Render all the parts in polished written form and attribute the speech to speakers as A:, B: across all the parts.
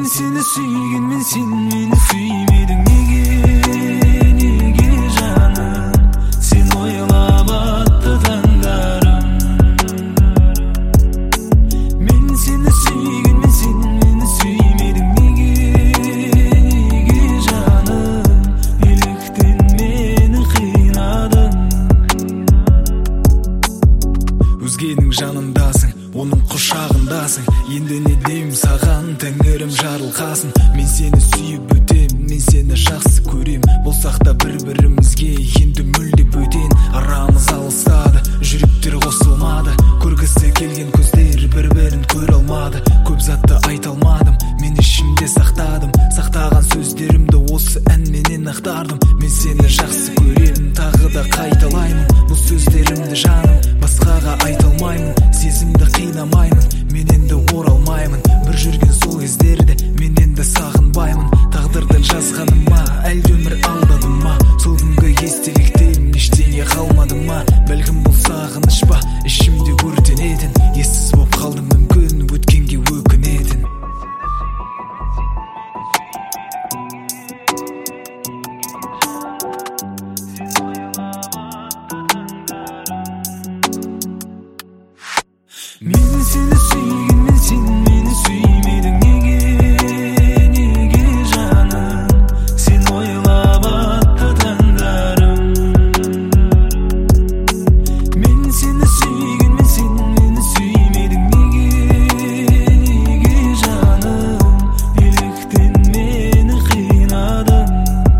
A: seni suygenmen, sen meni suymeding. Nege жаным, sen ойлап атты таңдарым. Мен seni suygenmen, sen meni suymeding. Nege жаным, неліктен мені қинадың? Өзгенің жанындасың, оның құшағындасың. Енді не деймін саған, тәңірім жарылқасын. Мен сені сүйіп өтем, мен сені жақсы көрем. Болсақ та бір-бірімізге енді мүлде бөтен. Арамыз алыстады, жүректер қосылмады. Көргісі келген көздер бір-бірін көре алмады. Көп затты айта алмадым, мен ішімде сақтадым. Сақтаған сөздерімді осы әнменен ақтардым. Мен сені жақсы көрем, тағы да қайталаймын бұл сөздерімді жаным. Басқаға айта алмаймын, сезімді қинамаймын. Мен енді оралмаймын, бір жүрген сол кездерді мен енді сағынбаймын. Тағдырдың жазғаныма әлде өмір алдады ма? Сол күнгі естеліктен ештеңе қалмады ма? Бәлкім бұл сағыныш па, ішімде өртенетін. Ессіз боп қалдым, мүмкін өткенге өкінетін. Мен seni suygenmen, sen meni suymeding. Nege жаным, sen ойлап атты таңдарым. Мен seni suygenmen, sen meni suymeding. Nege жаным, неліктен мені қинадың?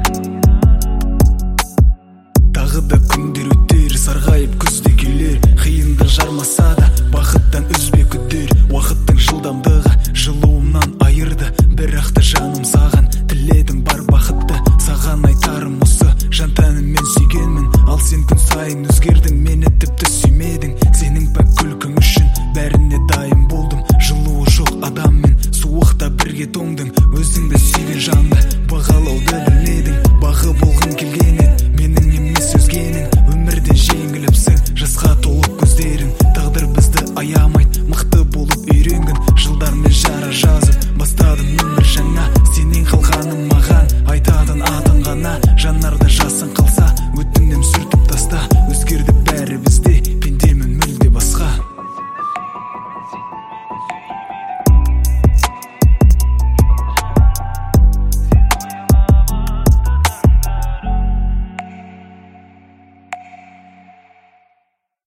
A: Тағы да күндер өтер, сарғайып күзде келер. Қиындық жармаса да бақыттан үзбек үдер. Уақыттың жылдамдығы жылуымнан айырды. Бірақ та жаным саған тіледім бар бақытты. Саған айтарым осы, жан тәніммен сүйгенмін. Ал сен күн сайын өзгердің, мені тіпті сүймедің. Сенің пәк күлкің үшін бәріне дайын болдым. Жылуы жоқ адаммен суықта бірге тоңдың. Өзіңді сүйген жанды бағалауды білмедің. Бағы болғың келген еді, менің емес өзгенің. Өмірден жеңіліпсің, жасқа толып көздерің. Тағдыр бізді аямайды, мықты болып үйренгін. Жылдармен жара жазып бастадым өмір жаңа. Сенен қалғаным маған